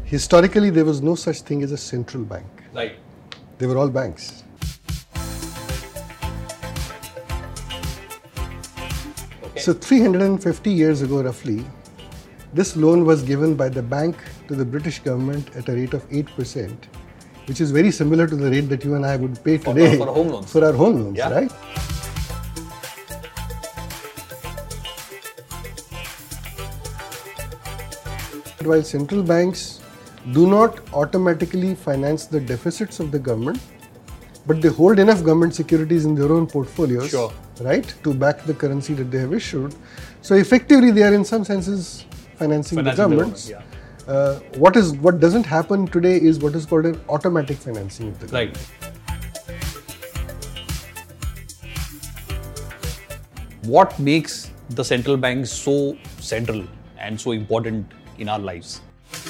Historically, there was no such thing as a central bank. Right. They were all banks. Okay. So 350 years ago, roughly, this loan was given by the bank to the British government at a rate of 8%, which is very similar to the rate that you and I would pay today for home loans. For our home loans, Yeah. right? While central banks do not automatically finance the deficits of the government, but they hold enough government securities in their own portfolios, Sure. right, to back the currency that they have issued. So effectively, they are in some senses financing the governments. Yeah. What doesn't happen today is what is called an automatic financing of the government. Right. What makes the central banks so central and so important in our lives?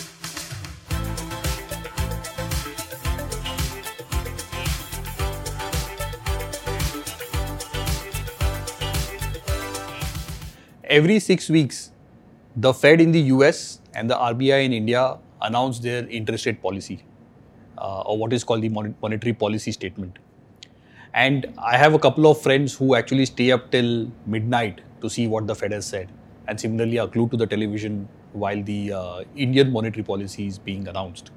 Every 6 weeks, the Fed in the US and the RBI in India announce their interest rate policy, or what is called the monetary policy statement. And I have a couple of friends who actually stay up till midnight to see what the Fed has said, and similarly are glued to the television while the Indian monetary policy is being announced.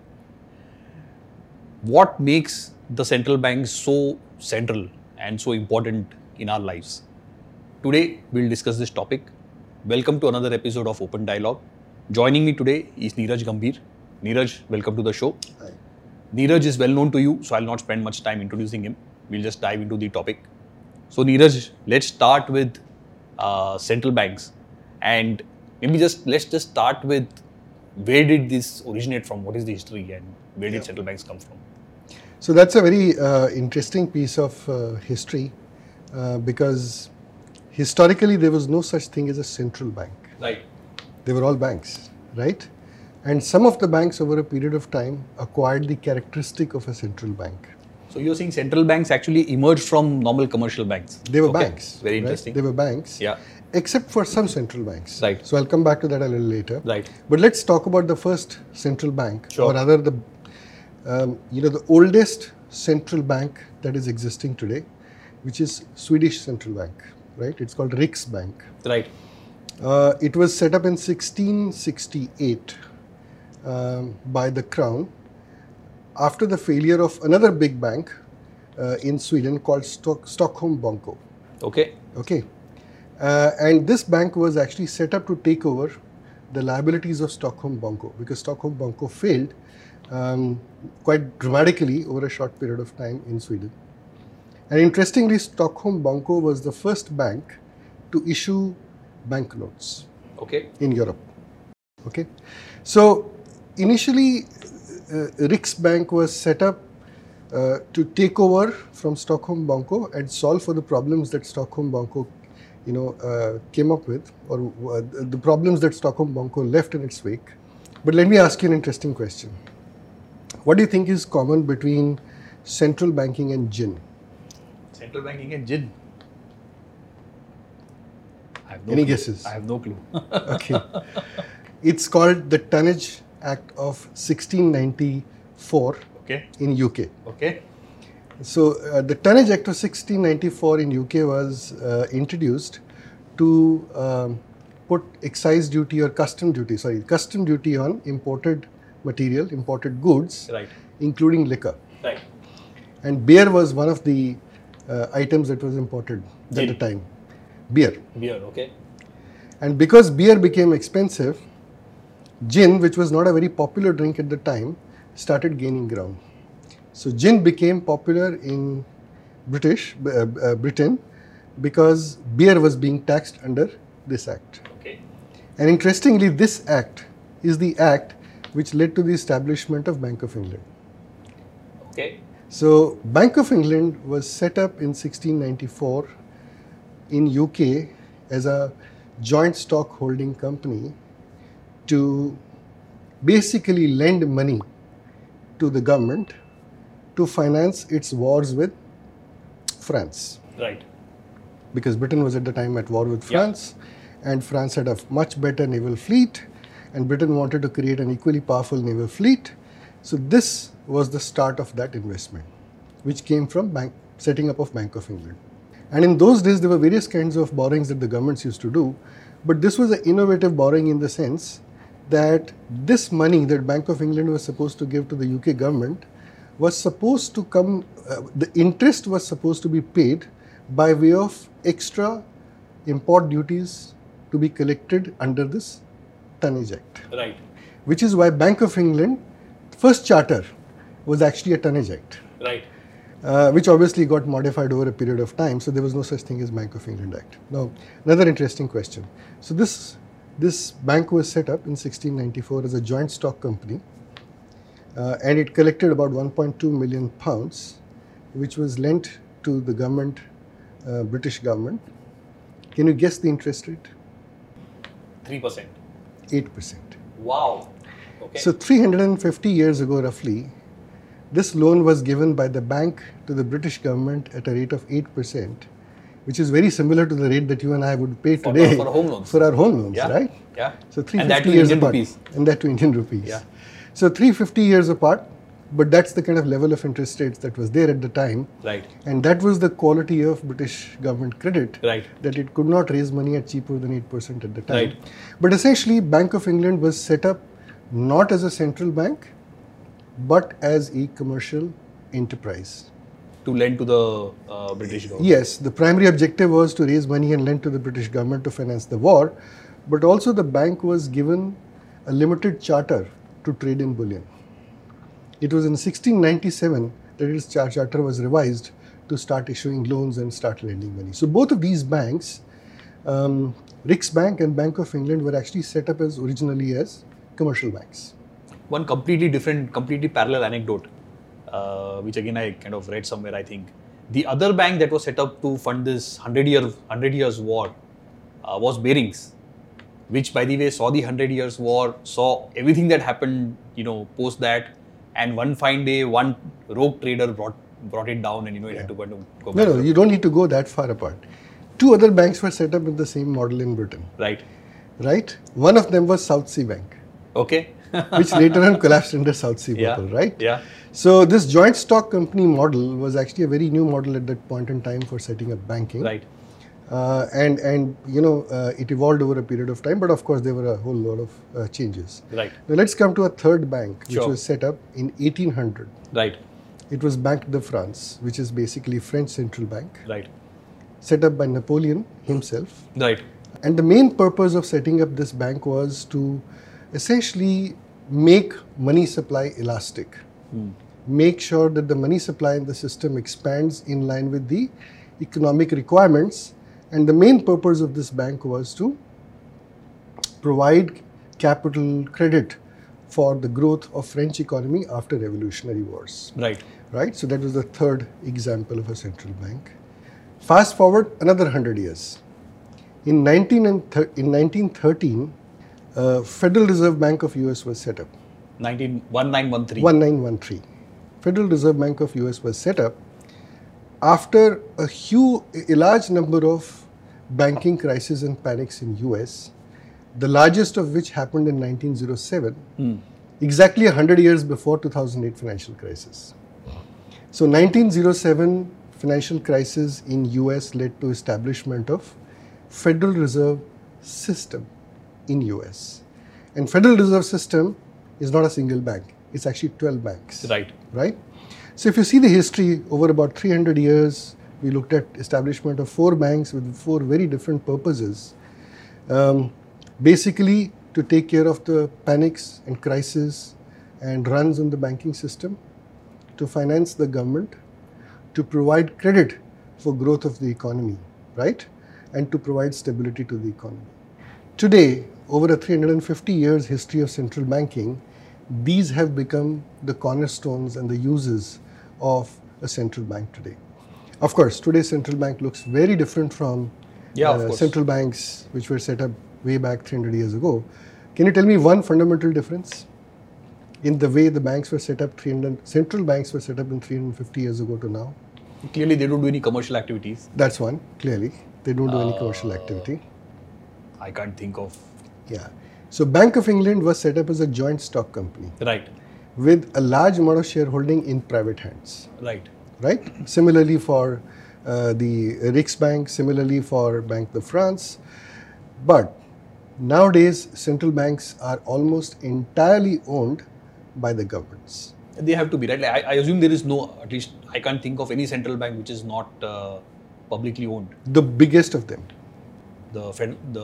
What makes the central banks so central and so important in our lives? Today, we'll discuss this topic. Welcome to another episode of Open Dialogue. Joining me today is Neeraj Gambhir. Neeraj, welcome to the show. Hi. Neeraj is well known to you, so I'll not spend much time introducing him. We'll just dive into the topic. So Neeraj, let's start with central banks, and maybe let's just start with where did this originate from? What is the history, and where did central banks come from? So that's a very interesting piece of history because historically there was no such thing as a central bank. Right. They were all banks, right? And some of the banks over a period of time acquired the characteristic of a central bank. So you're saying central banks actually emerged from normal commercial banks? They were Okay. banks. Very right? interesting. They were banks. Yeah. Except for some central banks. Right. So I'll come back to that a little later. Right. But let's talk about the first central bank, Sure. or rather the oldest central bank that is existing today, which is Swedish central bank, right? It's called Riksbank. Right. It was set up in 1668 by the Crown after the failure of another big bank in Sweden called Stockholm Banco. Okay. Okay. And this bank was actually set up to take over the liabilities of Stockholm Banco because Stockholm Banco failed quite dramatically over a short period of time in Sweden. And interestingly, Stockholm Banco was the first bank to issue banknotes Okay. in Europe. Okay. So initially, Riksbank was set up to take over from Stockholm Banco and solve for the problems that Stockholm Banco came up with, or the problems that Stockholm Banco left in its wake. But let me ask you an interesting question. What do you think is common between central banking and gin? Central banking and gin. I have no Any clue. guesses? I have no clue. Okay. It's called the Tonnage Act of 1694 Okay. in UK. Okay. So the Tonnage Act of 1694 in UK was introduced to put excise duty or custom duty on imported material, imported goods, Right. including liquor. Right. And beer was one of the items that was imported at the Gin. time. Beer. Beer. Okay. And because beer became expensive, gin, which was not a very popular drink at the time, started gaining ground. So gin became popular in Britain because beer was being taxed under this act. Okay. And interestingly, this act is the act which led to the establishment of Bank of England. Okay. So Bank of England was set up in 1694 in UK as a joint stock holding company to basically lend money to the government to finance its wars with France. Right. Because Britain was at the time at war with France, and France had a much better naval fleet, and Britain wanted to create an equally powerful naval fleet. So this was the start of that investment, which came from setting up of Bank of England. And in those days, there were various kinds of borrowings that the governments used to do, but this was an innovative borrowing in the sense that this money that Bank of England was supposed to give to the UK government was supposed to come, the interest was supposed to be paid by way of extra import duties to be collected under this Tonnage Act. Right. Which is why Bank of England, first charter was actually a Tonnage Act. Right. Which obviously got modified over a period of time, so there was no such thing as Bank of England Act. Now, another interesting question. So this bank was set up in 1694 as a joint stock company, and it collected about 1.2 million pounds, which was lent to the government, British government. Can you guess the interest rate? 3%. 8%. Wow. Okay. So 350 years ago, roughly, this loan was given by the bank to the British government at a rate of 8%, which is very similar to the rate that you and I would pay today for home loans. For our home loans, Yeah. right? Yeah. So 350 and that to years Indian apart. rupees. And that to Indian rupees. Yeah. So 350 years apart, but that's the kind of level of interest rates that was there at the time. Right. And that was the quality of British government credit. Right. That it could not raise money at cheaper than 8% at the time. Right. But essentially, Bank of England was set up not as a central bank, but as a commercial enterprise. To lend to the British government. Yes, the primary objective was to raise money and lend to the British government to finance the war, but also the bank was given a limited charter to trade in bullion. It was in 1697 that its charter was revised to start issuing loans and start lending money. So both of these banks, Riksbank and Bank of England, were actually set up as originally as commercial banks. One completely different, completely parallel anecdote, which again I kind of read somewhere, I think. The other bank that was set up to fund this 100 years war was Barings, which by the way saw the 100 years war, saw everything that happened, post that, and one fine day, one rogue trader brought it down, and it had to go back. No, you don't need to go that far apart. Two other banks were set up in the same model in Britain. Right. Right? One of them was South Sea Bank. Okay. Which later on collapsed under South Sea bubble, right? Yeah. So this joint stock company model was actually a very new model at that point in time for setting up banking. Right. It evolved over a period of time, but of course there were a whole lot of changes. Right. Now let's come to a third bank, which Sure. was set up in 1800. Right. It was Banque de France, which is basically French central bank, Right. set up by Napoleon himself. Right. And the main purpose of setting up this bank was to essentially make money supply elastic. Make sure that the money supply in the system expands in line with the economic requirements. And the main purpose of this bank was to provide capital credit for the growth of French economy after revolutionary wars. Right. Right? So that was the third example of a central bank. Fast forward another 100 years. In 1913, Federal Reserve Bank of US was set up. 1913. 1913. Federal Reserve Bank of US was set up after a large number of banking crises and panics in US, the largest of which happened in 1907, exactly 100 years before 2008 financial crisis. So 1907 financial crisis in US led to establishment of Federal Reserve System in US. And Federal Reserve System is not a single bank. It's actually 12 banks. Right. Right? So if you see the history over about 300 years, we looked at establishment of 4 banks with 4 very different purposes. Basically to take care of the panics and crises and runs on the banking system, to finance the government, to provide credit for growth of the economy, right? And to provide stability to the economy. Today, over a 350 years history of central banking, these have become the cornerstones and the uses of a central bank today. Of course, today's central bank looks very different from central banks which were set up way back 300 years ago. Can you tell me one fundamental difference in the way the banks were set up, central banks were set up in 350 years ago to now? Clearly, they don't do any commercial activities. That's one, clearly. They don't do any commercial activity. I can't think of. Yeah. So Bank of England was set up as a joint stock company Right. with a large amount of shareholding in private hands. Right. Right? Similarly for the Riksbank, similarly for Banque de France. But nowadays, central banks are almost entirely owned by the governments. They have to be, right? Like, I assume there is no, at least I can't think of any central bank which is not publicly owned. The biggest of them. The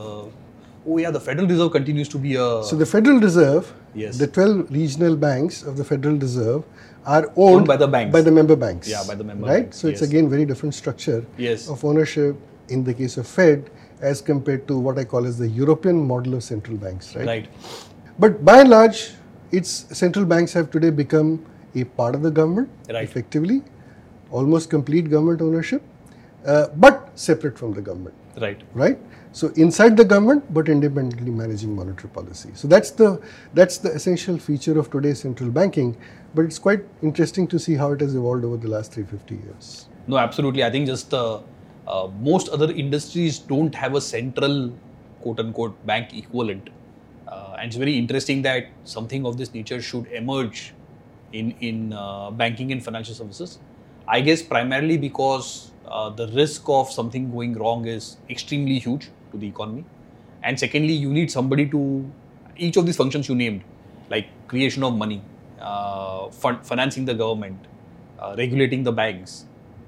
Federal Reserve continues to be a... So the Federal Reserve, Yes. the 12 regional banks of the Federal Reserve are owned by the banks. By the member banks. Yeah, by the member right? banks, So it's yes. again very different structure Yes. of ownership in the case of Fed as compared to what I call as the European model of central banks, right? Right. But by and large, its central banks have today become a part of the government, Right. effectively, almost complete government ownership, but separate from the government, Right. right? So inside the government, but independently managing monetary policy. So that's the essential feature of today's central banking. But it's quite interesting to see how it has evolved over the last 350 years. No, absolutely. I think just most other industries don't have a central quote-unquote bank equivalent. And it's very interesting that something of this nature should emerge in banking and financial services. I guess primarily because the risk of something going wrong is extremely huge to the economy. And secondly, you need somebody to, each of these functions you named, like creation of money, financing the government, regulating the banks,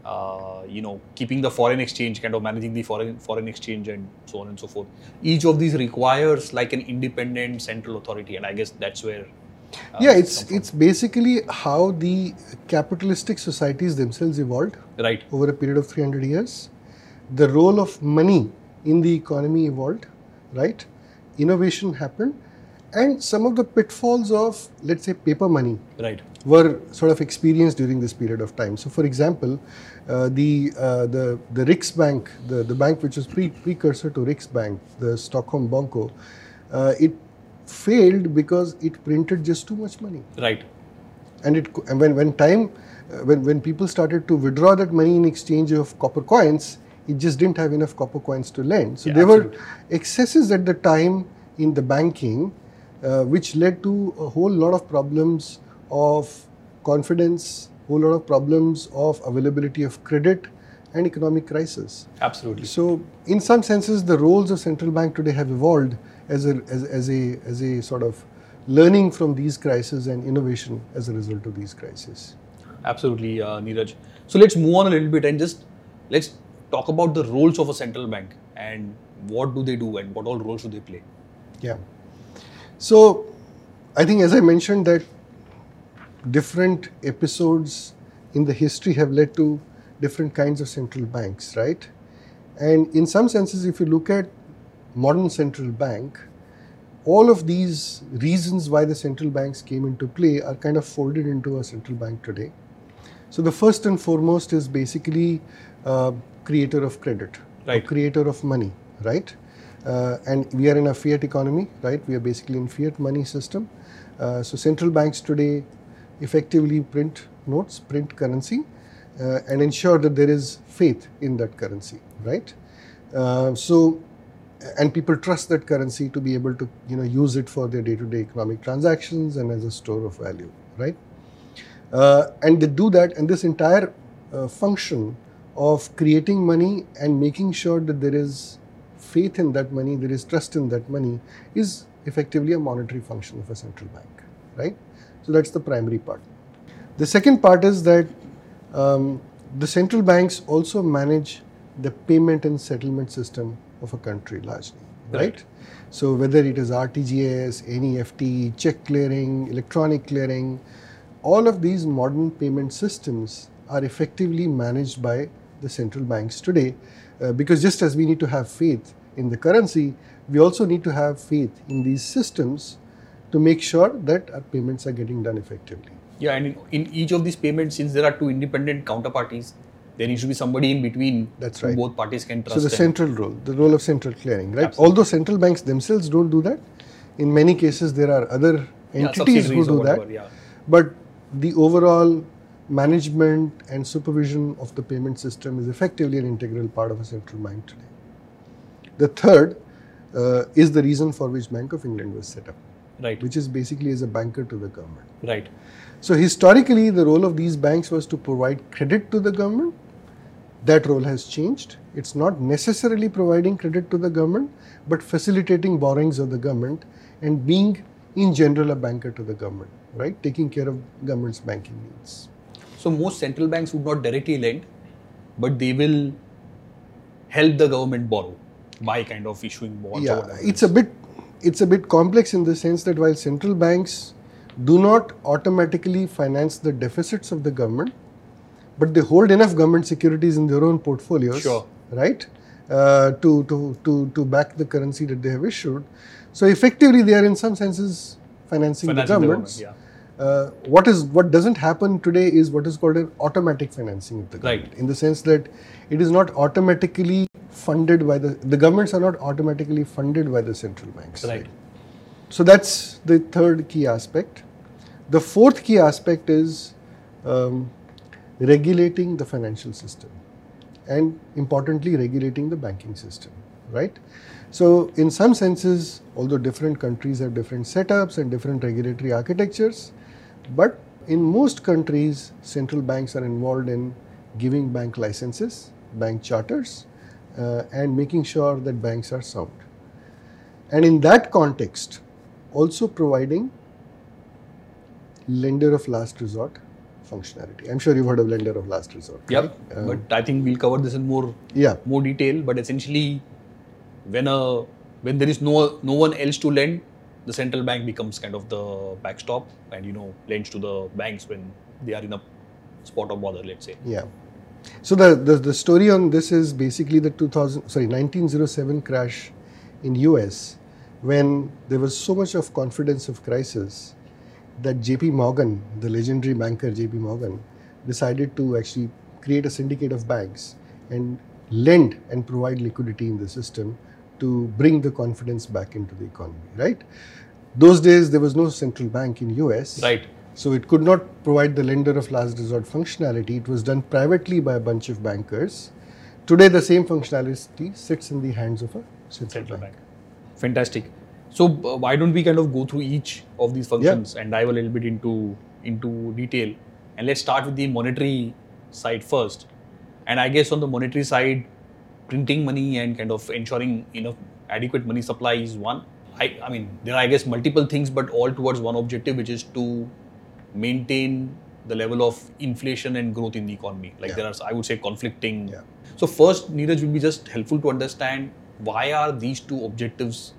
keeping the foreign exchange, kind of managing the foreign exchange and so on and so forth. Each of these requires like an independent central authority, and I guess that's where. It's basically how the capitalistic societies themselves evolved Right. over a period of 300 years. The role of money in the economy evolved, right? Innovation happened, and some of the pitfalls of, let's say, paper money Right. were sort of experienced during this period of time. So, for example, the Riksbank, the bank which was precursor to Riksbank, the Stockholm Banco, it failed because it printed just too much money. Right. And when people started to withdraw that money in exchange of copper coins, it just didn't have enough copper coins to lend. So there were excesses at the time in the banking, which led to a whole lot of problems of confidence, whole lot of problems of availability of credit and economic crisis. Absolutely. So in some senses, the roles of central bank today have evolved as a sort of learning from these crises and innovation as a result of these crises. Absolutely, Neeraj. So let's move on a little bit and let's talk about the roles of a central bank and what do they do and what all roles do they play. Yeah. So I think, as I mentioned, that different episodes in the history have led to different kinds of central banks, right? And in some senses, if you look at modern central bank, all of these reasons why the central banks came into play are kind of folded into a central bank today. So the first and foremost is basically creator of credit, Right. or creator of money, right? And we are in a fiat economy, right? We are basically in fiat money system. So central banks today effectively print notes, print currency, and ensure that there is faith in that currency, right? And people trust that currency to be able to, use it for their day-to-day economic transactions and as a store of value, right? And they do that, and this entire function of creating money and making sure that there is faith in that money, there is trust in that money, is effectively a monetary function of a central bank, right? So that's the primary part. The second part is that the central banks also manage the payment and settlement system of a country largely, right? So whether it is RTGS, NEFT, check clearing, electronic clearing, all of these modern payment systems are effectively managed by the central banks today, because just as we need to have faith in the currency, we also need to have faith in these systems to make sure that our payments are getting done effectively. Yeah, and in each of these payments, since there are two independent counterparties, there needs to be somebody in between. That's who right. both parties can trust. So the central role, the role of central clearing, right? Absolutely. Although central banks themselves don't do that, in many cases there are other entities who subsidiaries or do whatever, that. yeah. But the overall management and supervision of the payment system is effectively an integral part of a central bank today. The third is the reason for which Bank of England was set up, Right. which is basically as a banker to the government. Right. So historically, the role of these banks was to provide credit to the government. That role has changed. It's not necessarily providing credit to the government, but facilitating borrowings of the government and being, in general, a banker to the government, right? Taking care of government's banking needs. So most central banks would not directly lend, but they will help the government borrow by kind of issuing bonds. or Yeah, whatever. it's a bit complex in the sense that while central banks do not automatically finance the deficits of the government, but they hold enough government securities in their own portfolios, Sure. right, to back the currency that they have issued. So effectively, they are in some senses financing the Financing the governments. government, What doesn't happen today is what is called an automatic financing of the government, Right. in the sense that it is not automatically funded by the governments are not automatically funded by the central banks. Right. So that's the third key aspect. The fourth key aspect is regulating the financial system and importantly regulating the banking system, right? So in some senses, although different countries have different setups and different regulatory architectures, but in most countries, central banks are involved in giving bank licenses, bank charters, and making sure that banks are sound. And in that context, also providing lender of last resort functionality. I'm sure you've heard of lender of last resort. Yep. Right? But I think we'll cover this in more detail. But essentially, when there is no one else to lend, the central bank becomes kind of the backstop and lends to the banks when they are in a spot of bother, let's say. Yeah. So the story on this is basically the 1907 crash in US, when there was so much of confidence of crisis that JP Morgan, the legendary banker JP Morgan, decided to actually create a syndicate of banks and lend and provide liquidity in the system to bring the confidence back into the economy, right? Those days there was no central bank in US. Right. So it could not provide the lender of last resort functionality. It was done privately by a bunch of bankers. Today the same functionality sits in the hands of a central bank. Fantastic. So why don't we kind of go through each of these functions and dive a little bit into detail, and let's start with the monetary side first. And I guess on the monetary side, printing money and kind of ensuring enough adequate money supply is one. I mean there are I guess multiple things, but all towards one objective, which is to maintain the level of inflation and growth in the economy. There are, I would say, conflicting. Yeah. So first, Neeraj, will be just helpful to understand why are these two objectives,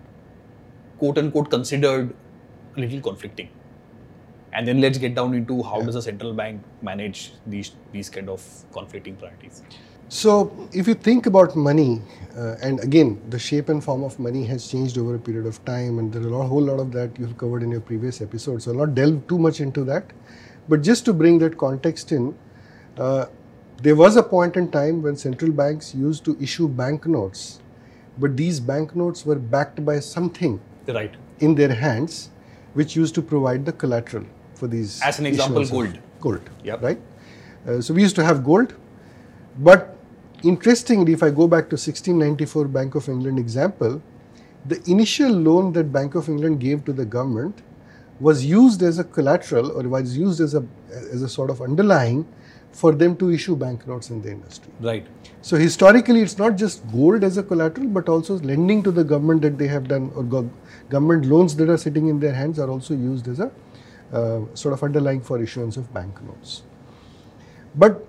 quote unquote, considered a little conflicting, and then let's get down into how does a central bank manage these kind of conflicting priorities. So if you think about money, and again the shape and form of money has changed over a period of time, and there are a whole lot of that you've covered in your previous episode, so I'll not delve too much into that, but just to bring that context in, there was a point in time when central banks used to issue banknotes, but these banknotes were backed by something Right. in their hands, which used to provide the collateral for these. As an example, issuance of gold. Gold. Yep. Right. So we used to have gold, but interestingly, if I go back to 1694 Bank of England example, the initial loan that Bank of England gave to the government was used as a collateral, or was used as a sort of underlying for them to issue banknotes in the industry. Right. So historically, it's not just gold as a collateral, but also lending to the government that they have done, or government loans that are sitting in their hands are also used as a sort of underlying for issuance of banknotes. But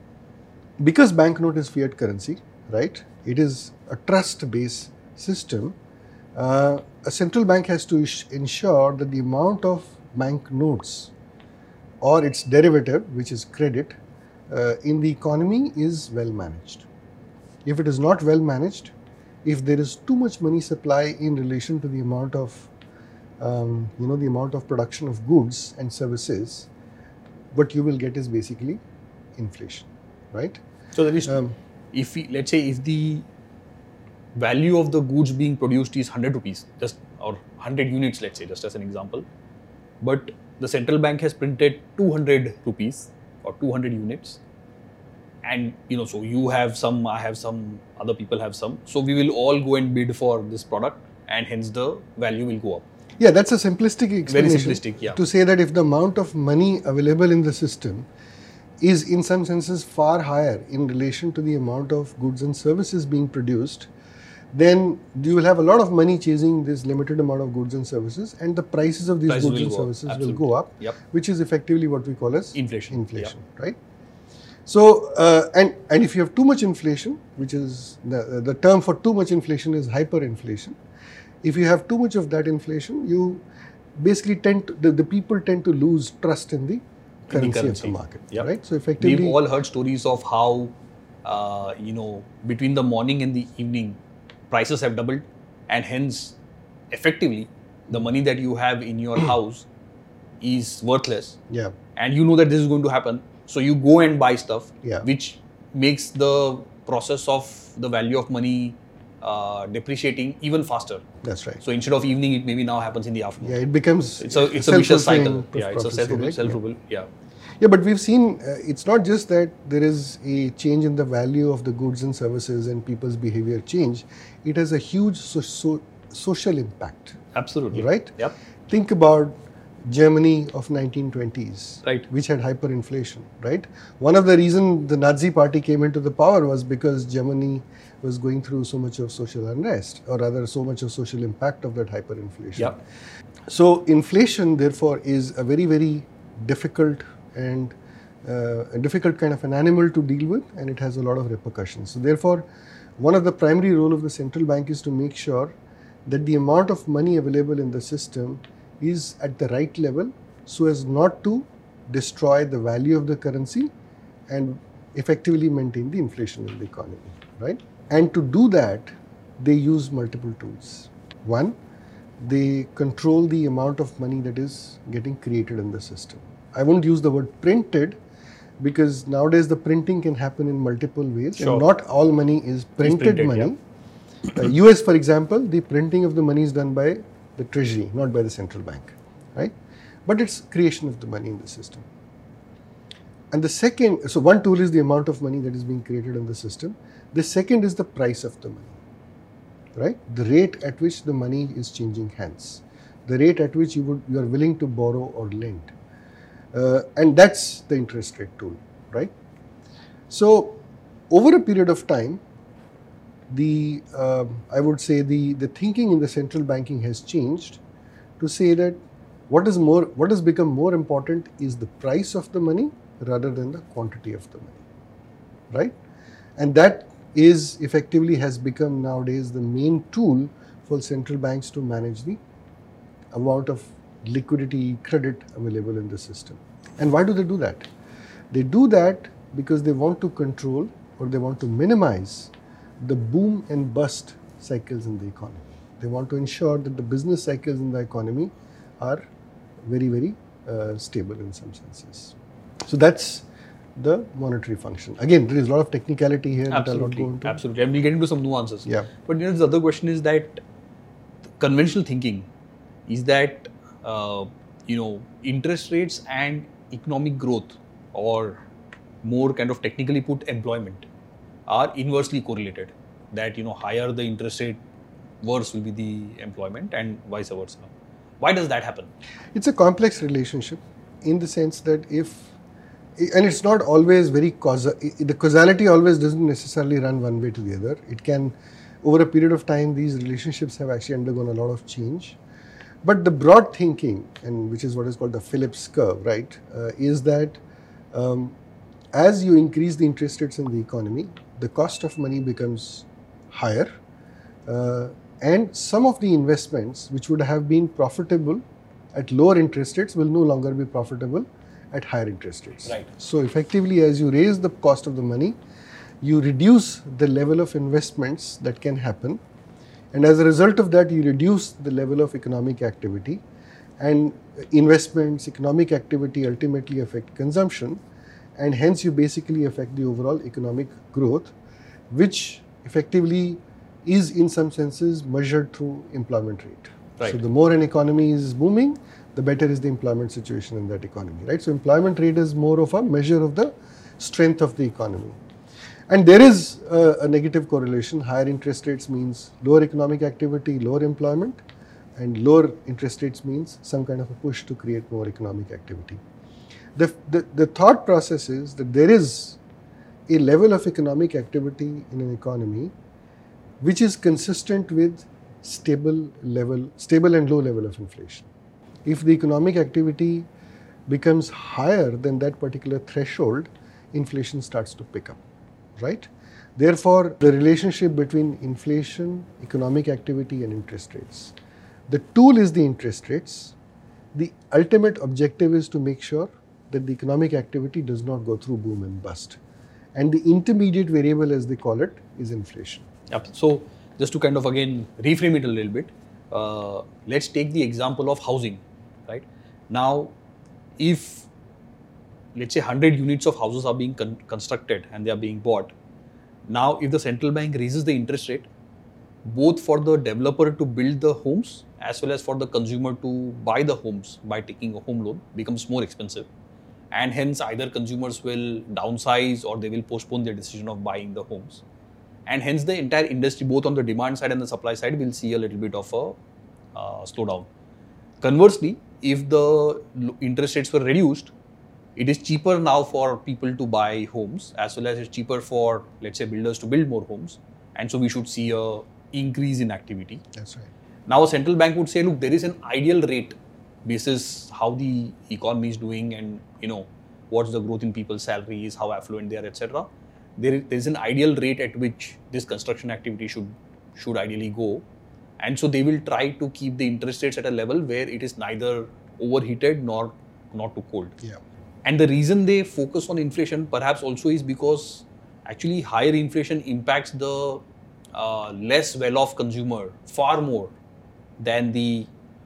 because banknote is fiat currency, right? It is a trust-based system. A central bank has to ensure that the amount of banknotes or its derivative, which is credit, in the economy is well managed. If it is not well managed, if there is too much money supply in relation to the amount of, the amount of production of goods and services, what you will get is basically inflation, right? So that is, let's say if the value of the goods being produced is 100 rupees, or 100 units, let's say, just as an example, but the central bank has printed 200 rupees or 200 units, and so you have some, I have some, other people have some. So we will all go and bid for this product, and hence the value will go up. Yeah, that's a simplistic explanation. Very simplistic, yeah. To say that if the amount of money available in the system is in some senses far higher in relation to the amount of goods and services being produced, then you will have a lot of money chasing this limited amount of goods and services, and the prices of these goods and services will go up, Yep. which is effectively what we call as Inflation. Right? So, and if you have too much inflation, which is the term for too much inflation is hyperinflation. If you have too much of that inflation, you basically the people tend to lose trust in the currency of the market, Yep. right? So effectively, we've all heard stories of how, between the morning and the evening, prices have doubled, and hence, effectively, the money that you have in your house is worthless. Yeah. And you know that this is going to happen, so you go and buy stuff, Yeah. which makes the process of the value of money depreciating even faster. That's right. So instead of evening, it maybe now happens in the afternoon. Yeah, it becomes It's a vicious cycle. self-fulfilling Yeah, it's a prophecy, self-fulfilling. right? Yeah. Yeah, but we've seen it's not just that there is a change in the value of the goods and services and people's behavior change. It has a huge social impact. Absolutely. Right? Yep. Think about Germany of 1920s, Right. which had hyperinflation, right? One of the reasons the Nazi party came into the power was because Germany was going through so much of social unrest, or rather so much of social impact of that hyperinflation. Yep. So inflation, therefore, is a very, very difficult and a difficult kind of an animal to deal with, and it has a lot of repercussions. So therefore, one of the primary role of the central bank is to make sure that the amount of money available in the system is at the right level, so as not to destroy the value of the currency and effectively maintain the inflation in the economy, right? And to do that, they use multiple tools. One, they control the amount of money that is getting created in the system. I won't use the word printed, because nowadays the printing can happen in multiple ways, Sure. and not all money is printed money. Yeah. US, for example, the printing of the money is done by the treasury, not by the central bank, right? But it's creation of the money in the system. And the second, so one tool is the amount of money that is being created in the system. The second is the price of the money, right? The rate at which the money is changing hands, the rate at which you are willing to borrow or lend. And that's the interest rate tool, right? So over a period of time, I would say the thinking in the central banking has changed to say that what has become more important is the price of the money rather than the quantity of the money, right? And that is effectively has become nowadays the main tool for central banks to manage the amount of liquidity, credit available in the system. And why do they do that? They do that because they want to control, or they want to minimize, the boom and bust cycles in the economy. They want to ensure that the business cycles in the economy are very, very stable in some senses. So that's the monetary function. Again, there is a lot of technicality here that I'll not go into. Absolutely. And we'll get into some nuances. Yeah. But the other question is that conventional thinking is that, interest rates and economic growth, or more kind of technically put, employment, are inversely correlated. That, higher the interest rate, worse will be the employment, and vice versa. Why does that happen? It's a complex relationship in the sense that and it's not always very the causality always doesn't necessarily run one way to the other. It can, over a period of time, these relationships have actually undergone a lot of change. But the broad thinking, and which is what is called the Phillips curve, right, is that as you increase the interest rates in the economy, the cost of money becomes higher, and some of the investments which would have been profitable at lower interest rates will no longer be profitable at higher interest rates. Right. So effectively, as you raise the cost of the money, you reduce the level of investments that can happen, and as a result of that, you reduce the level of economic activity, and investments, economic activity ultimately affect consumption, and hence you basically affect the overall economic growth, which effectively is in some senses measured through employment rate. Right. So the more an economy is booming, the better is the employment situation in that economy, right? So employment rate is more of a measure of the strength of the economy. And there is a negative correlation. Higher interest rates means lower economic activity, lower employment, and lower interest rates means some kind of a push to create more economic activity. The thought process is that there is a level of economic activity in an economy which is consistent with stable and low level of inflation. If the economic activity becomes higher than that particular threshold, inflation starts to pick up, right? Therefore, the relationship between inflation, economic activity and interest rates. The tool is the interest rates. The ultimate objective is to make sure that the economic activity does not go through boom and bust. And the intermediate variable, as they call it, is inflation. Yep. So, just to kind of again reframe it a little bit, let's take the example of housing, right? Now, if let's say 100 units of houses are being constructed and they are being bought, now if the central bank raises the interest rate, both for the developer to build the homes as well as for the consumer to buy the homes by taking a home loan becomes more expensive. And hence either consumers will downsize or they will postpone their decision of buying the homes. And hence the entire industry, both on the demand side and the supply side, will see a little bit of a slowdown. Conversely, if the interest rates were reduced, it is cheaper now for people to buy homes as well as it's cheaper for, let's say, builders to build more homes. And so we should see a increase in activity. That's right. Now a central bank would say, look, there is an ideal rate basis how the economy is doing and what's the growth in people's salaries, how affluent they are, etc. There is an ideal rate at which this construction activity should ideally go, and so they will try to keep the interest rates at a level where it is neither overheated nor not too cold. Yeah. And the reason they focus on inflation perhaps also is because actually higher inflation impacts the less well-off consumer far more than the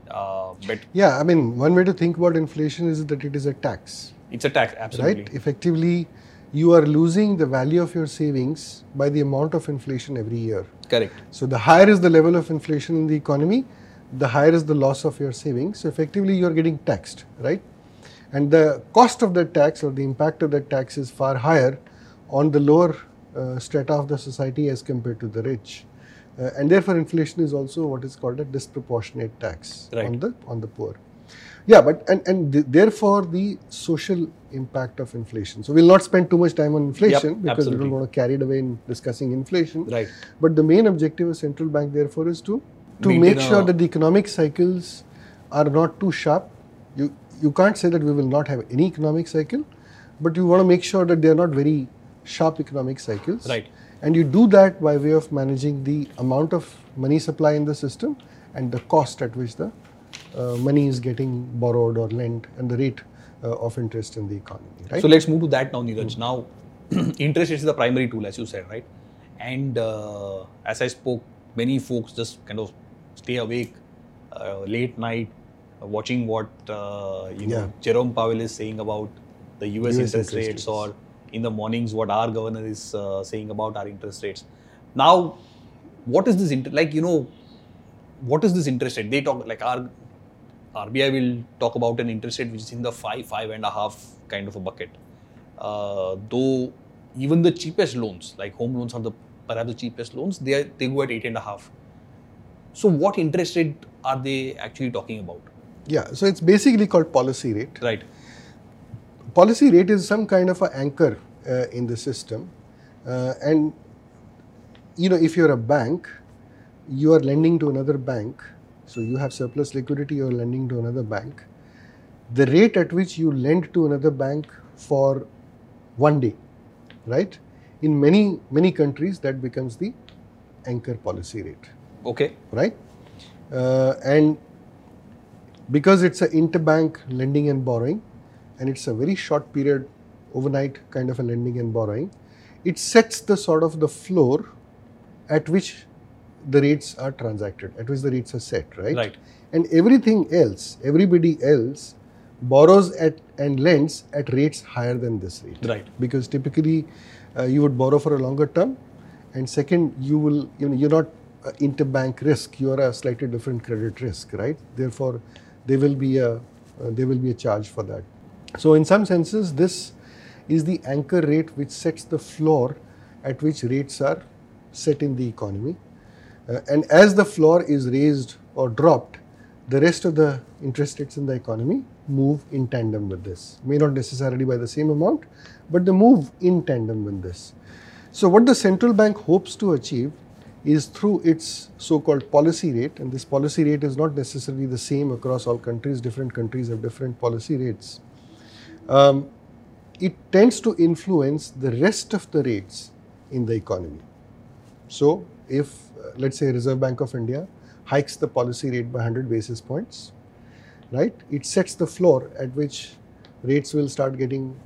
Yeah, I mean, one way to think about inflation is that it is a tax. It's a tax, absolutely. Right? Effectively, you are losing the value of your savings by the amount of inflation every year. Correct. So the higher is the level of inflation in the economy, the higher is the loss of your savings. So effectively, you are getting taxed, right? And the cost of that tax or the impact of that tax is far higher on the lower strata of the society as compared to the rich. And therefore, inflation is also what is called a disproportionate tax on the poor. Yeah, but therefore the social impact of inflation. So we'll not spend too much time on inflation because we don't want to carry it away in discussing inflation. Right. But the main objective of central bank therefore is to make sure that the economic cycles are not too sharp. You can't say that we will not have any economic cycle, but you want to make sure that they are not very sharp economic cycles. Right. And you do that by way of managing the amount of money supply in the system and the cost at which the money is getting borrowed or lent and the rate of interest in the economy. Right? So let's move to that now, Neeraj. Now, interest is the primary tool, as you said, right? And as I spoke, many folks just kind of stay awake late night watching what Jerome Powell is saying about the US interest rates, or in the mornings what our governor is saying about our interest rates. Now, what is this what is this interest rate? They talk like our RBI will talk about an interest rate which is in the 5.5 kind of a bucket. Though even the cheapest loans, like home loans, are perhaps the cheapest loans, they go at 8.5. So what interest rate are they actually talking about? Yeah, so it's basically called policy rate. Right. Policy rate is some kind of an anchor in the system, and if you're a bank, you are lending to another bank, so you have surplus liquidity, you are lending to another bank. The rate at which you lend to another bank for one day, right? In many countries, that becomes the anchor policy rate. Okay. Right? And because it's an interbank lending and borrowing, and it's a very short period, overnight kind of a lending and borrowing, it sets the sort of the floor at which the rates are transacted, at which the rates are set, right? Right. And everybody else borrows at and lends at rates higher than this rate. Right. Because typically you would borrow for a longer term, and second, you're not interbank risk, you are a slightly different credit risk, right? Therefore, there will be a charge for that. So in some senses, this is the anchor rate which sets the floor at which rates are set in the economy. And as the floor is raised or dropped, the rest of the interest rates in the economy move in tandem with this. May not necessarily by the same amount, but they move in tandem with this. So what the central bank hopes to achieve is through its so-called policy rate, and this policy rate is not necessarily the same across all countries. Different countries have different policy rates. It tends to influence the rest of the rates in the economy. So if, let's say, Reserve Bank of India hikes the policy rate by 100 basis points, right? It sets the floor at which rates will start getting,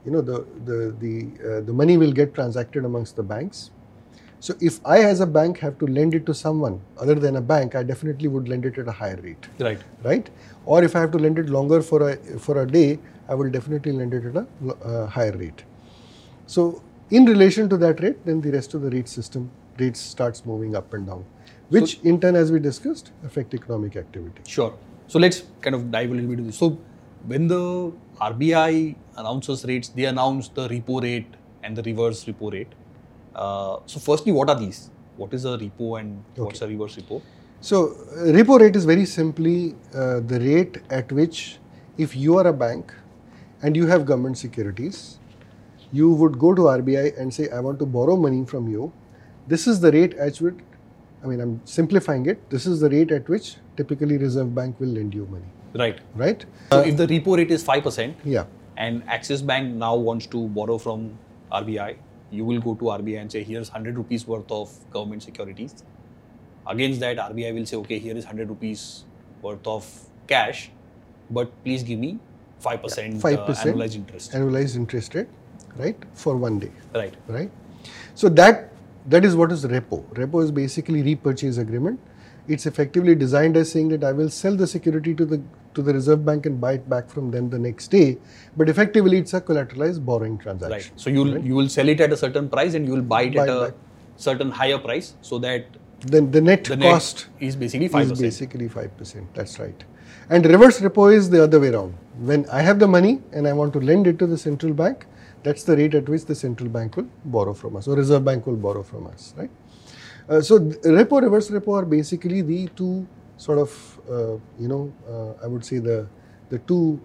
the money will get transacted amongst the banks. So if I as a bank have to lend it to someone other than a bank, I definitely would lend it at a higher rate. Right. Right? Or if I have to lend it longer for a day, I will definitely lend it at a higher rate. So in relation to that rate, then the rest of the rates starts moving up and down, which in turn, as we discussed, affect economic activity. Sure. So let's kind of dive a little bit into this. So when the RBI announces rates, they announce the repo rate and the reverse repo rate. So firstly, what are these? What is a repo and what's a reverse repo? So repo rate is very simply the rate at which, if you are a bank and you have government securities, you would go to RBI and say, I want to borrow money from you. This is the rate at which, I'm simplifying it, this is the rate at which typically Reserve Bank will lend you money. Right. Right? So if the repo rate is 5%, yeah, and Axis Bank now wants to borrow from RBI, you will go to RBI and say, here's 100 rupees worth of government securities. Against that, RBI will say, okay, here is 100 rupees worth of cash, but please give me 5%, 5% annualized interest. Annualized interest rate, right, for 1 day. Right. Right. So that is what is repo. Repo is basically repurchase agreement. It's effectively designed as saying that I will sell the security to the Reserve Bank and buy it back from them the next day. But effectively, it's a collateralized borrowing transaction. Right. So you will sell it at a certain price and you will buy it at a certain higher price, so that then the net cost is basically 5%. Is basically 5%. That's right. And reverse repo is the other way around. When I have the money and I want to lend it to the central bank, that's the rate at which the central bank will borrow from us, or Reserve Bank will borrow from us, right? So repo, reverse repo are basically the two sort of, I would say the two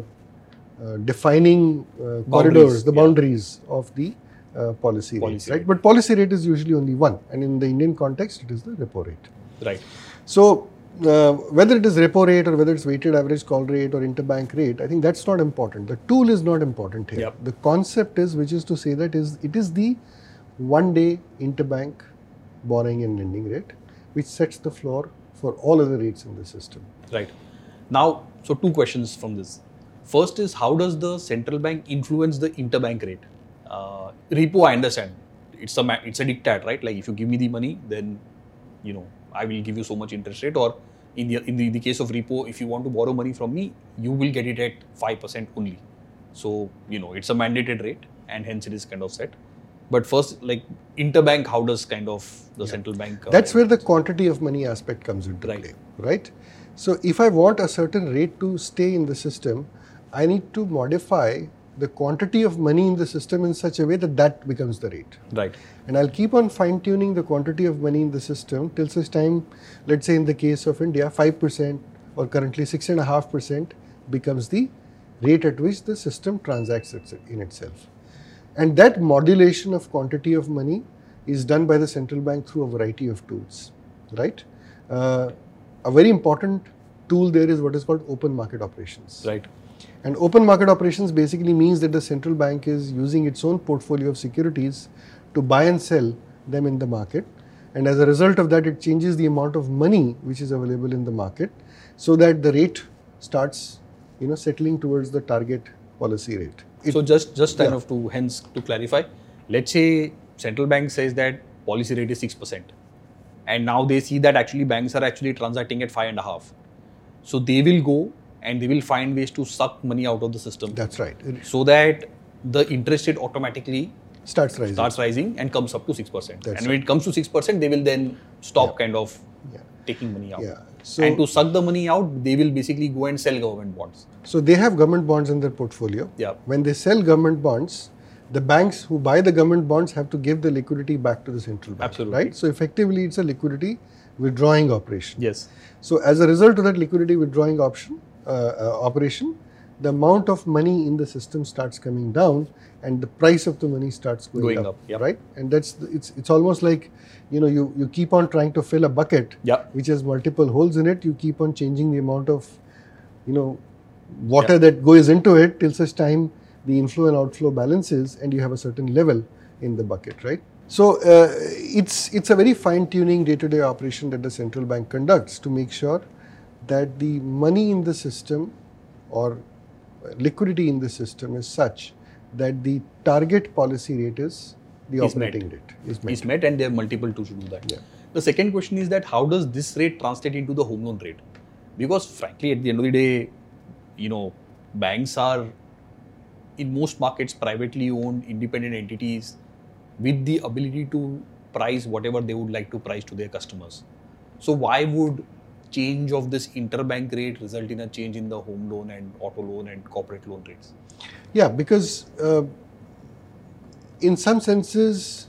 defining corridors, the boundaries of the policy rate, right? But policy rate is usually only one, and in the Indian context, it is the repo rate. Right. So whether it is repo rate or whether it's weighted average call rate or interbank rate, I think that's not important. The tool is not important here. Yep. The concept is, which is to say that it is the 1 day interbank borrowing and lending rate, which sets the floor for all other rates in the system. Right. Now, so two questions from this. First is, how does the central bank influence the interbank rate? Repo, I understand. It's a diktat, right? Like if you give me the money, then I will give you so much interest rate. Or in the case of repo, if you want to borrow money from me, you will get it at 5% only. So it's a mandated rate, and hence it is kind of set. But first, like interbank, how does kind of the central bank? That's where the quantity of money aspect comes into play, right? So if I want a certain rate to stay in the system, I need to modify the quantity of money in the system in such a way that becomes the rate. Right. And I'll keep on fine-tuning the quantity of money in the system till such time, let's say in the case of India, 5% or currently 6.5% becomes the rate at which the system transacts in itself. And that modulation of quantity of money is done by the central bank through a variety of tools, right? A very important tool there is what is called open market operations. Right. And open market operations basically means that the central bank is using its own portfolio of securities to buy and sell them in the market. And as a result of that, it changes the amount of money which is available in the market so that the rate starts, settling towards the target policy rate. So just kind of to clarify, let's say central bank says that policy rate is 6%, and now they see that actually banks are actually transacting at 5.5%. So they will go and they will find ways to suck money out of the system. That's right. So that the interest rate automatically starts rising and comes up to 6%. That's and when it comes to 6%, they will then stop kind of taking money out. Yeah. So, and to suck the money out, they will basically go and sell government bonds. So they have government bonds in their portfolio. Yeah. When they sell government bonds, the banks who buy the government bonds have to give the liquidity back to the central bank. Absolutely. Right? So effectively, it's a liquidity withdrawing operation. Yes. So as a result of that liquidity withdrawing operation, the amount of money in the system starts coming down, and the price of the money starts going up. Yep. Right? And it's almost like, you keep on trying to fill a bucket Yep. which has multiple holes in it. You keep on changing the amount of water that goes into it till such time the inflow and outflow balances, and you have a certain level in the bucket, right? So it's a very fine-tuning day-to-day operation that the central bank conducts to make sure that the money in the system or liquidity in the system is such that the target policy rate is the operating rate is met, and there are multiple tools to do that. Yeah. The second question is that how does this rate translate into the home loan rate? Because frankly, at the end of the day, banks are in most markets privately owned independent entities with the ability to price whatever they would like to price to their customers. So why would change of this interbank rate result in a change in the home loan and auto loan and corporate loan rates? Yeah, because in some senses,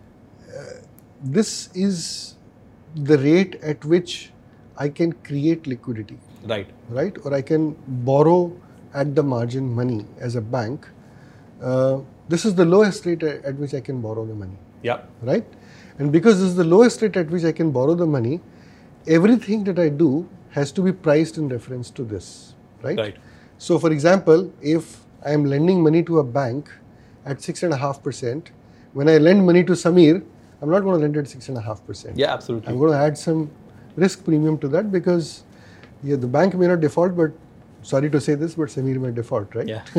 this is the rate at which I can create liquidity. Right. Or I can borrow at the margin money as a bank. This is the lowest rate at which I can borrow the money. Yeah. Right? And because this is the lowest rate at which I can borrow the money, everything that I do has to be priced in reference to this. Right? So, for example, if I am lending money to a bank at 6.5%, when I lend money to Samir, I'm not going to lend it at 6.5%. Yeah, absolutely. I'm going to add some risk premium to that because the bank may not default, but sorry to say this, but Samir may default, right? Yeah.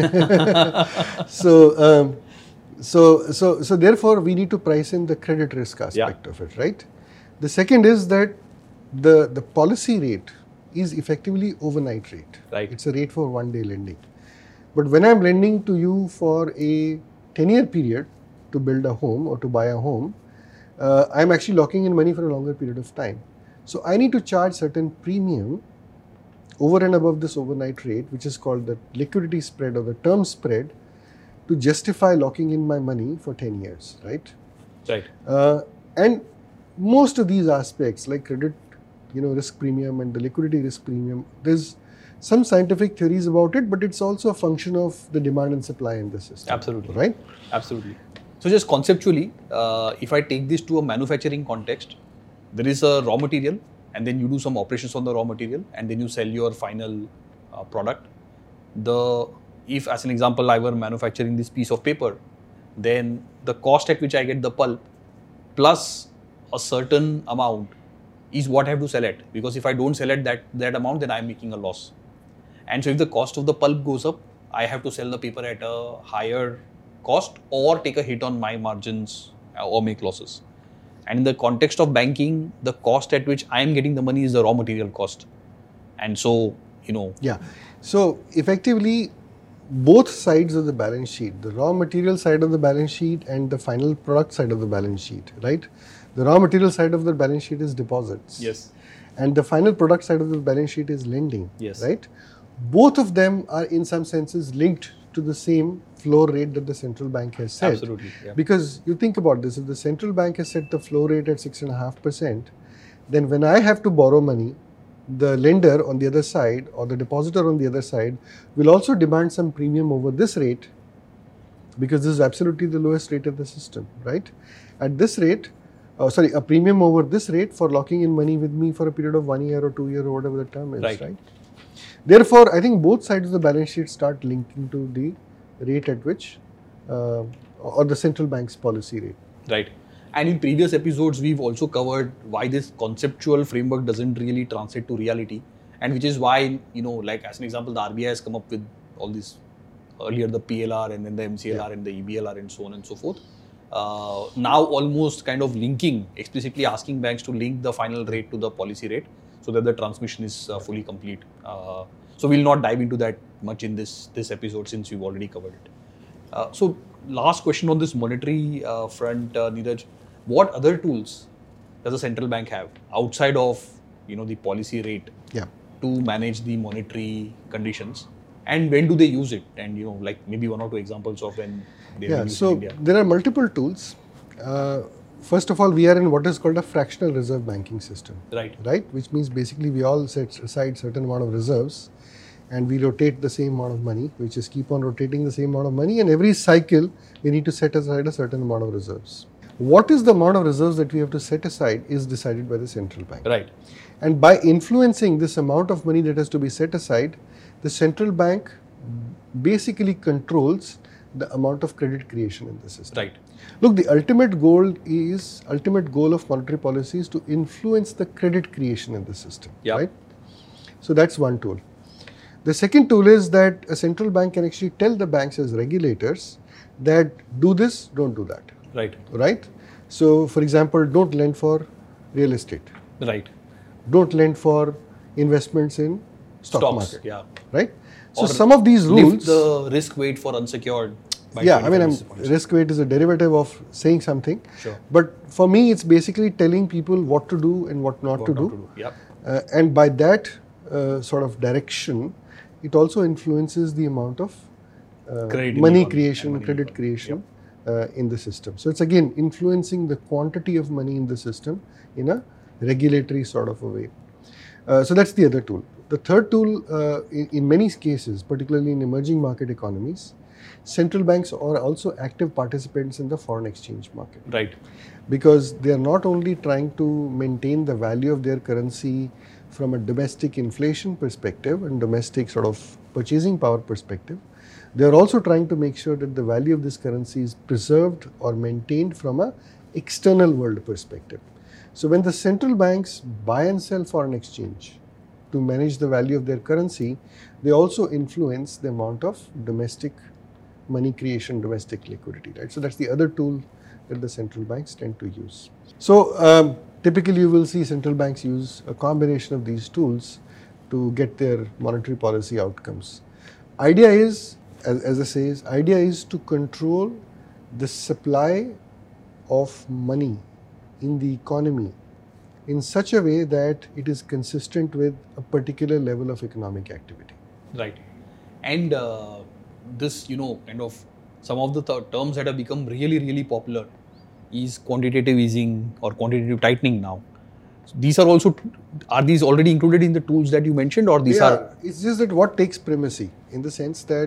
So therefore, we need to price in the credit risk aspect of it, right? The second is that the policy rate is effectively overnight rate. Right. It's a rate for one-day lending. But when I'm lending to you for a 10-year period to build a home or to buy a home, I'm actually locking in money for a longer period of time. So I need to charge certain premium over and above this overnight rate, which is called the liquidity spread or the term spread, to justify locking in my money for 10 years, right? Right. And most of these aspects like credit, risk premium and the liquidity risk premium, there's some scientific theories about it, but it's also a function of the demand and supply in the system. Absolutely. Right? Absolutely. So just conceptually, if I take this to a manufacturing context, there is a raw material and then you do some operations on the raw material and then you sell your final product. If as an example, I were manufacturing this piece of paper, then the cost at which I get the pulp plus a certain amount is what I have to sell at. Because if I don't sell at that amount, then I'm making a loss. And so if the cost of the pulp goes up, I have to sell the paper at a higher cost or take a hit on my margins or make losses. And in the context of banking, the cost at which I am getting the money is the raw material cost. And so, Yeah. So effectively, both sides of the balance sheet, the raw material side of the balance sheet and the final product side of the balance sheet, right? The raw material side of the balance sheet is deposits. Yes. And the final product side of the balance sheet is lending. Yes. Right? Both of them are in some senses linked to the same floor rate that the central bank has set. Absolutely. Yeah. Because you think about this, if the central bank has set the floor rate at 6.5%, then when I have to borrow money, the lender on the other side or the depositor on the other side will also demand some premium over this rate because this is absolutely the lowest rate of the system, right? At this rate, a premium over this rate for locking in money with me for a period of 1 year or 2 years or whatever the term is, right? Therefore, I think both sides of the balance sheet start linking to the rate at which or the central bank's policy rate. Right. And in previous episodes, we've also covered why this conceptual framework doesn't really translate to reality. And which is why, like as an example, the RBI has come up with all this earlier, the PLR and then the MCLR and the EBLR and so on and so forth. Now almost kind of linking, explicitly asking banks to link the final rate to the policy rate so that the transmission is fully complete. So we'll not dive into that much in this episode since we've already covered it. So last question on this monetary front, Neeraj, what other tools does the central bank have outside of the policy rate to manage the monetary conditions? And when do they use it? And like maybe one or two examples of when they use it in India. There are multiple tools. First of all, we are in what is called a fractional reserve banking system. Right. Which means basically we all set aside certain amount of reserves and we rotate the same amount of money. We just keep on rotating the same amount of money, and every cycle we need to set aside a certain amount of reserves. What is the amount of reserves that we have to set aside is decided by the central bank. Right. And by influencing this amount of money that has to be set aside, the central bank basically controls the amount of credit creation in the system. Right. Look, the ultimate goal of monetary policy is to influence the credit creation in the system. Yeah. Right? So that's one tool. The second tool is that a central bank can actually tell the banks as regulators that do this, don't do that. Right? So, for example, don't lend for real estate. Right. Don't lend for investments in Stocks, market. yeah. Right? So, Or some of these rules... lift the risk weight for unsecured by Yeah, 25 basis points. risk weight is a derivative of saying something. Sure. But for me, it's basically telling people what to do and what not to do. Yep. And by that sort of direction, it also influences the amount of Credit in money the creation, money credit in the creation in the system. So it's again influencing the quantity of money in the system in a regulatory sort of a way. So that's the other tool. The third tool, in many cases, particularly in emerging market economies, central banks are also active participants in the foreign exchange market. Right. Because they are not only trying to maintain the value of their currency from a domestic inflation perspective and domestic sort of purchasing power perspective, they are also trying to make sure that the value of this currency is preserved or maintained from a external world perspective. So when the central banks buy and sell foreign exchange to manage the value of their currency, they also influence the amount of domestic money creation, domestic liquidity, right? So that's the other tool that the central banks tend to use. So typically you will see central banks use a combination of these tools to get their monetary policy outcomes. Idea is, as I say, idea is to control the supply of money in the economy in such a way that it is consistent with a particular level of economic activity. Right. And this, kind of some of the terms that have become really, really popular is quantitative easing or quantitative tightening now. So these are these already included in the tools that you mentioned, or these are? It's just that what takes primacy in the sense that,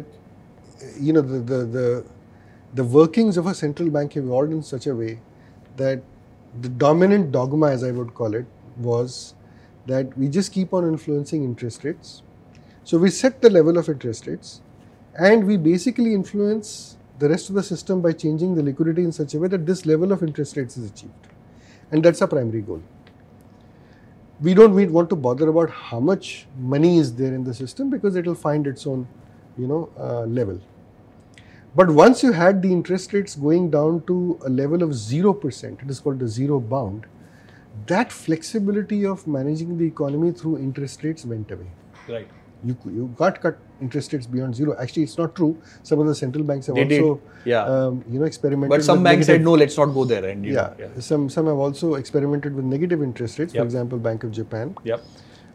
the workings of a central bank have evolved in such a way that the dominant dogma, as I would call it, was that we just keep on influencing interest rates. So we set the level of interest rates and we basically influence the rest of the system by changing the liquidity in such a way that this level of interest rates is achieved. And that's our primary goal. We don't want to bother about how much money is there in the system because it will find its own, level. But once you had the interest rates going down to a level of 0%, it is called the zero bound, that flexibility of managing the economy through interest rates went away. Right. You can't cut interest rates beyond zero. Actually, it's not true. Some of the central banks have experimented. But some banks said, no, let's not go there. And some have also experimented with negative interest rates. For example, Bank of Japan. Yep.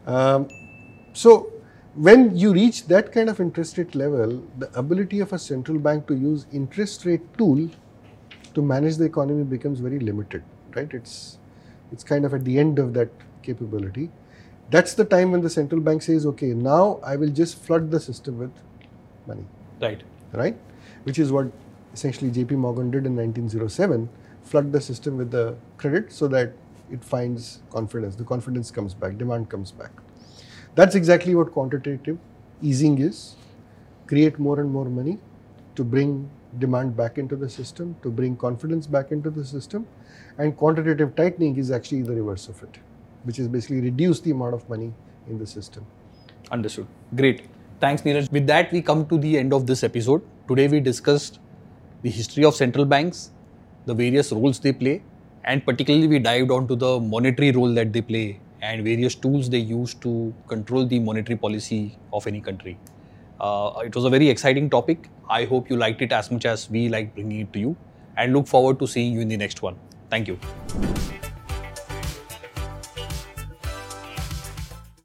So when you reach that kind of interest rate level, the ability of a central bank to use interest rate tool to manage the economy becomes very limited. Right? It's kind of at the end of that capability. That's the time when the central bank says, okay, now I will just flood the system with money. Right? Which is what essentially JP Morgan did in 1907, flood the system with the credit so that it finds confidence. The confidence comes back, demand comes back. That's exactly what quantitative easing is. Create more and more money to bring demand back into the system, to bring confidence back into the system. And quantitative tightening is actually the reverse of it, which is basically reduce the amount of money in the system. Understood. Great. Thanks, Neeraj. With that, we come to the end of this episode. Today, we discussed the history of central banks, the various roles they play, and particularly we dived onto the monetary role that they play and various tools they use to control the monetary policy of any country. It was a very exciting topic. I hope you liked it as much as we liked bringing it to you, and look forward to seeing you in the next one. Thank you.